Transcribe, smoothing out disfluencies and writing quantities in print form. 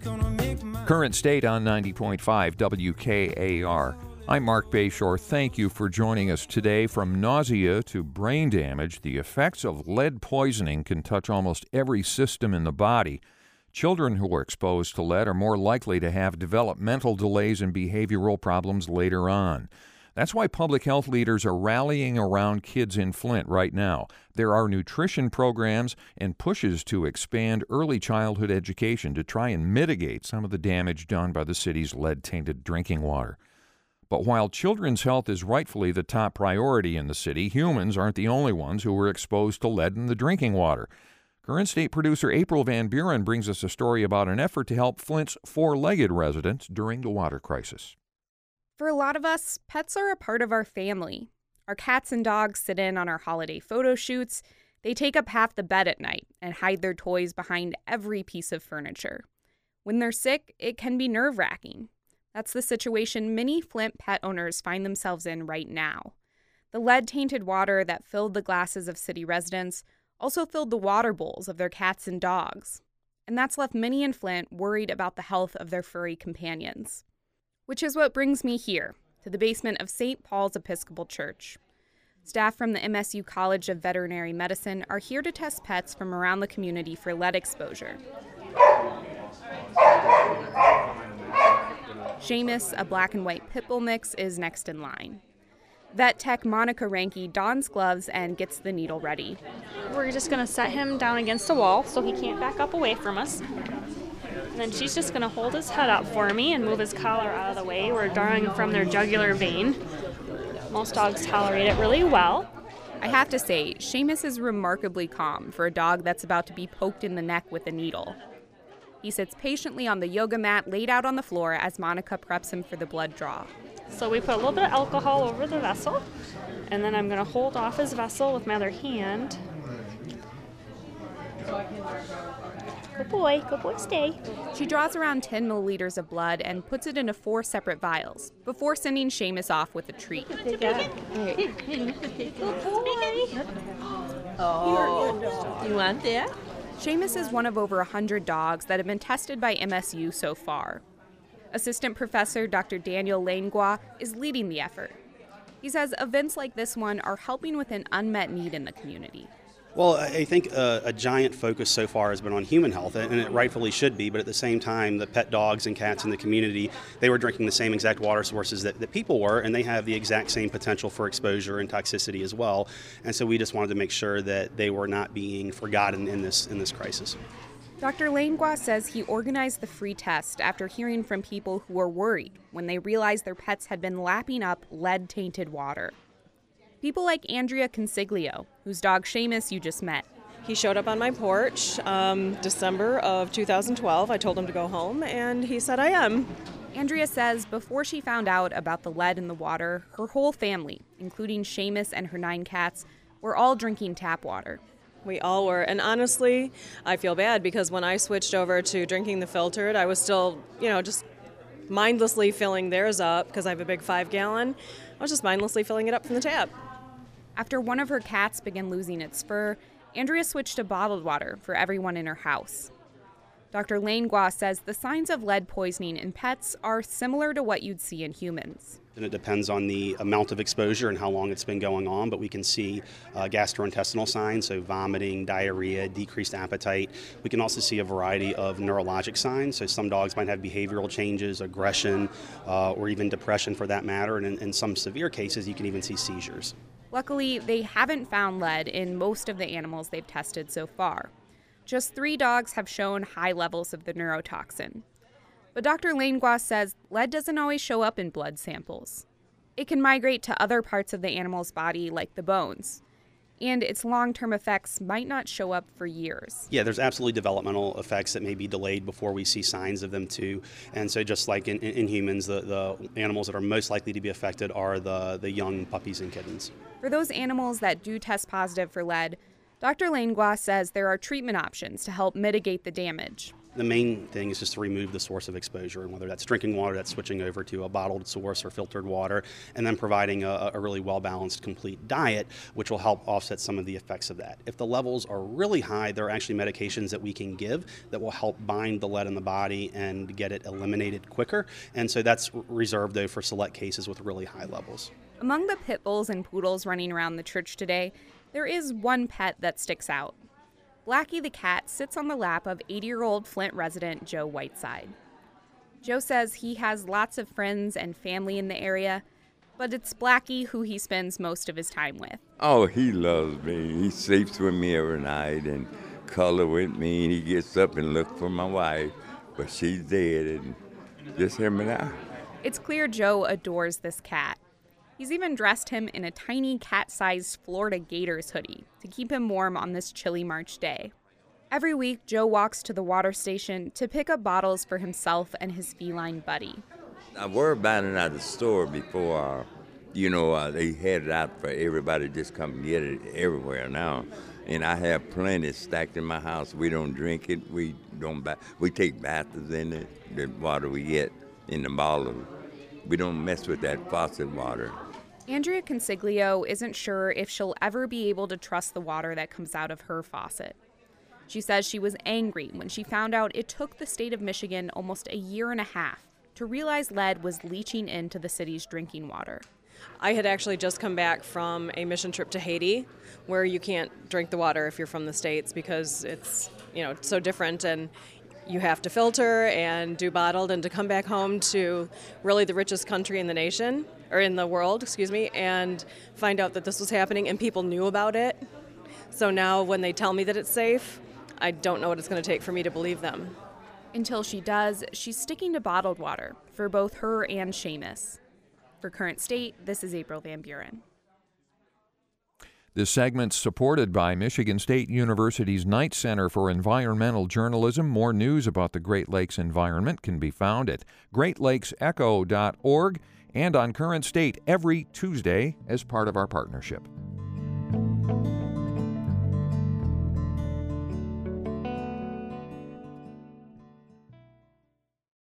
Current State on 90.5 WKAR. I'm Mark Bayshore. Thank you for joining us today. From nausea to brain damage, the effects of lead poisoning can touch almost every system in the body. Children who are exposed to lead are more likely to have developmental delays and behavioral problems later on. That's why public health leaders are rallying around kids in Flint right now. There are nutrition programs and pushes to expand early childhood education to try and mitigate some of the damage done by the city's lead-tainted drinking water. But while children's health is rightfully the top priority in the city, humans aren't the only ones who were exposed to lead in the drinking water. Current State producer April Van Buren brings us a story about an effort to help Flint's four-legged residents during the water crisis. For a lot of us, pets are a part of our family. Our cats and dogs sit in on our holiday photo shoots. They take up half the bed at night and hide their toys behind every piece of furniture. When they're sick, it can be nerve-wracking. That's the situation many Flint pet owners find themselves in right now. The lead-tainted water that filled the glasses of city residents also filled the water bowls of their cats and dogs. And that's left many in Flint worried about the health of their furry companions. Which is what brings me here, to the basement of St. Paul's Episcopal Church. Staff from the MSU College of Veterinary Medicine are here to test pets from around the community for lead exposure. Seamus, a black and white pit bull mix, is next in line. Vet tech Monica Ranke dons gloves and gets the needle ready. We're just going to set him down against a wall so he can't back up away from us. And then she's just going to hold his head up for me and move his collar out of the way. We're drawing from their jugular vein. Most dogs tolerate it really well. I have to say, Seamus is remarkably calm for a dog that's about to be poked in the neck with a needle. He sits patiently on the yoga mat laid out on the floor as Monica preps him for the blood draw. So we put a little bit of alcohol over the vessel, and then I'm going to hold off his vessel with my other hand. Good boy, stay. She draws around 10 milliliters of blood and puts it into 4 separate vials before sending Seamus off with a treat. Good boy. Oh, you want that? Seamus is one of over 100 dogs that have been tested by MSU so far. Assistant Professor Dr. Daniel Langlois is leading the effort. He says events like this one are helping with an unmet need in the community. Well, I think a giant focus so far has been on human health, and it rightfully should be, but at the same time, the pet dogs and cats in the community, they were drinking the same exact water sources that people were, and they have the exact same potential for exposure and toxicity as well. And so we just wanted to make sure that they were not being forgotten in this crisis. Dr. Langlois says he organized the free test after hearing from people who were worried when they realized their pets had been lapping up lead-tainted water. People like Andrea Consiglio, whose dog Seamus you just met. He showed up on my porch December of 2012. I told him to go home, and he said, I am. Andrea says before she found out about the lead in the water, her whole family, including Seamus and her 9 cats, were all drinking tap water. We all were, and honestly, I feel bad because when I switched over to drinking the filtered, I was still, just mindlessly filling theirs up because I have a big 5-gallon. I was just mindlessly filling it up from the tap. After one of her cats began losing its fur, Andrea switched to bottled water for everyone in her house. Dr. Langlois says the signs of lead poisoning in pets are similar to what you'd see in humans. And it depends on the amount of exposure and how long it's been going on, but we can see gastrointestinal signs, so vomiting, diarrhea, decreased appetite. We can also see a variety of neurologic signs, so some dogs might have behavioral changes, aggression, or even depression for that matter, and in some severe cases you can even see seizures. Luckily, they haven't found lead in most of the animals they've tested so far. Just 3 dogs have shown high levels of the neurotoxin. But Dr. Langlois says lead doesn't always show up in blood samples. It can migrate to other parts of the animal's body, like the bones. And its long-term effects might not show up for years. Yeah, there's absolutely developmental effects that may be delayed before we see signs of them too. And so just like in humans, the animals that are most likely to be affected are the young puppies and kittens. For those animals that do test positive for lead, Dr. Langlois says there are treatment options to help mitigate the damage. The main thing is just to remove the source of exposure, and whether that's drinking water, that's switching over to a bottled source or filtered water, and then providing a really well-balanced, complete diet, which will help offset some of the effects of that. If the levels are really high, there are actually medications that we can give that will help bind the lead in the body and get it eliminated quicker, and so that's reserved, though, for select cases with really high levels. Among the pit bulls and poodles running around the church today, there is one pet that sticks out. Blackie the cat sits on the lap of 80-year-old Flint resident Joe Whiteside. Joe says he has lots of friends and family in the area, but it's Blackie who he spends most of his time with. Oh, he loves me. He sleeps with me every night and color with me. He gets up and looks for my wife, but she's dead, and just him and I. It's clear Joe adores this cat. He's even dressed him in a tiny cat-sized Florida Gators hoodie to keep him warm on this chilly March day. Every week, Joe walks to the water station to pick up bottles for himself and his feline buddy. I worry about it at the store before, they had it out for everybody to just come and get it everywhere now. And I have plenty stacked in my house. We don't drink it. We take baths in it, the water we get in the bottle. We don't mess with that faucet water. Andrea Consiglio isn't sure if she'll ever be able to trust the water that comes out of her faucet. She says she was angry when she found out it took the state of Michigan almost a year and a half to realize lead was leaching into the city's drinking water. I had actually just come back from a mission trip to Haiti, where you can't drink the water if you're from the States because it's so different, and you have to filter and do bottled, and to come back home to really the richest country in the nation, or in the world, and find out that this was happening and people knew about it. So now when they tell me that it's safe, I don't know what it's going to take for me to believe them. Until she does, she's sticking to bottled water for both her and Seamus. For Current State, this is April Van Buren. This segment's supported by Michigan State University's Knight Center for Environmental Journalism. More news about the Great Lakes environment can be found at greatlakesecho.org and on Current State every Tuesday as part of our partnership.